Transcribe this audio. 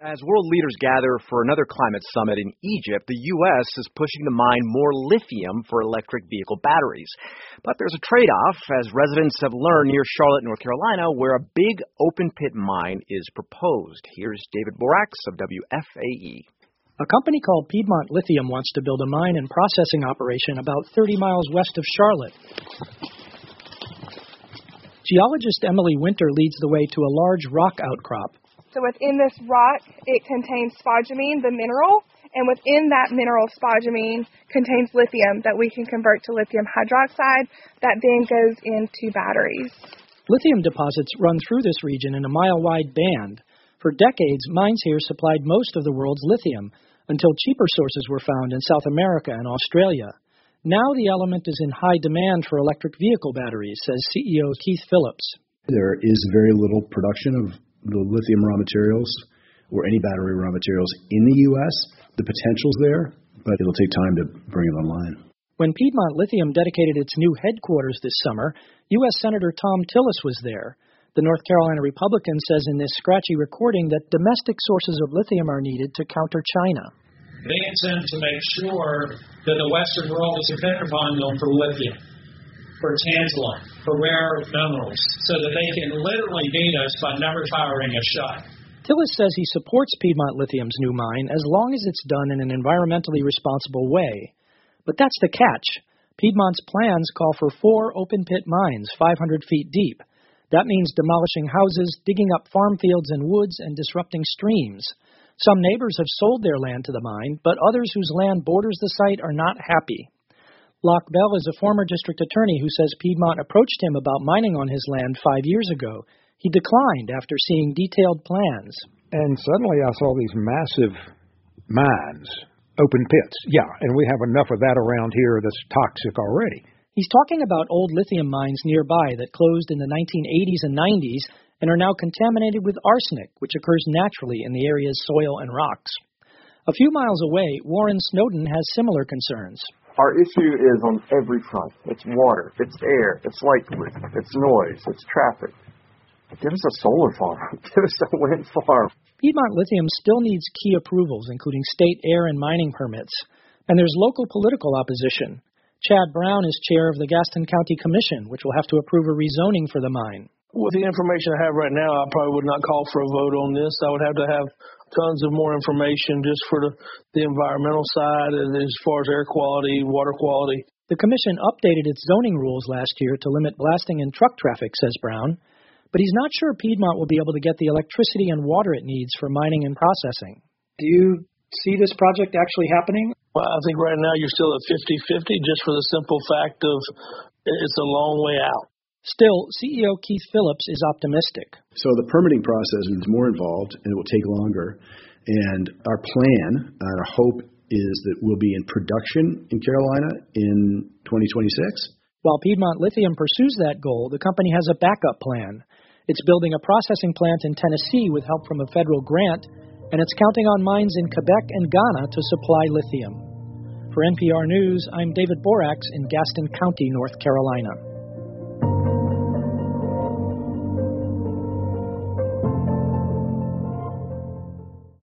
As world leaders gather for another climate summit in Egypt, the U.S. is pushing to mine more lithium for electric vehicle batteries. But there's a trade-off, as residents have learned near Charlotte, North Carolina, where a big open-pit mine is proposed. Here's David Borax of WFAE. A company called Piedmont Lithium wants to build a mine and processing operation about 30 miles west of Charlotte. Geologist Emily Winter leads the way to a large rock outcrop. So within this rock, it contains spodumene, the mineral, and within that mineral, spodumene contains lithium that we can convert to lithium hydroxide that then goes into batteries. Lithium deposits run through this region in a mile-wide band. For decades, mines here supplied most of the world's lithium until cheaper sources were found in South America and Australia. Now the element is in high demand for electric vehicle batteries, says CEO Keith Phillips. There is very little production of the lithium raw materials or any battery raw materials in the U.S. The potential's there, but it'll take time to bring it online. When Piedmont Lithium dedicated its new headquarters this summer, U.S. Senator Thom Tillis was there. The North Carolina Republican says in this scratchy recording that domestic sources of lithium are needed to counter China. They intend to make sure that the Western world is dependent upon them for lithium, for tantalum, for rare minerals, so that they can literally beat us by never firing a shot. Tillis says he supports Piedmont Lithium's new mine as long as it's done in an environmentally responsible way. But that's the catch. Piedmont's plans call for 4 open-pit mines, 500 feet deep. That means demolishing houses, digging up farm fields and woods, and disrupting streams. Some neighbors have sold their land to the mine, but others whose land borders the site are not happy. Locke Bell is a former district attorney who says Piedmont approached him about mining on his land 5 years ago. He declined after seeing detailed plans. And suddenly I saw these massive mines, open pits. Yeah, and we have enough of that around here that's toxic already. He's talking about old lithium mines nearby that closed in the 1980s and 90s and are now contaminated with arsenic, which occurs naturally in the area's soil and rocks. A few miles away, Warren Snowden has similar concerns. Our issue is on every front. It's water, it's air, it's light pollution, it's noise, it's traffic. Give us a solar farm. Give us a wind farm. Piedmont Lithium still needs key approvals, including state air and mining permits. And there's local political opposition. Chad Brown is chair of the Gaston County Commission, which will have to approve a rezoning for the mine. With the information I have right now, I probably would not call for a vote on this. I would have to have tons of more information just for the environmental side and as far as air quality, water quality. The commission updated its zoning rules last year to limit blasting and truck traffic, says Brown. But he's not sure Piedmont will be able to get the electricity and water it needs for mining and processing. Do you see this project actually happening? Well, I think right now you're still at 50-50 just for the simple fact of it's a long way out. Still, CEO Keith Phillips is optimistic. So the permitting process is more involved and it will take longer. And our plan, our hope is that we'll be in production in Carolina in 2026. While Piedmont Lithium pursues that goal, the company has a backup plan. It's building a processing plant in Tennessee with help from a federal grant, and it's counting on mines in Quebec and Ghana to supply lithium. For NPR News, I'm David Borax in Gaston County, North Carolina.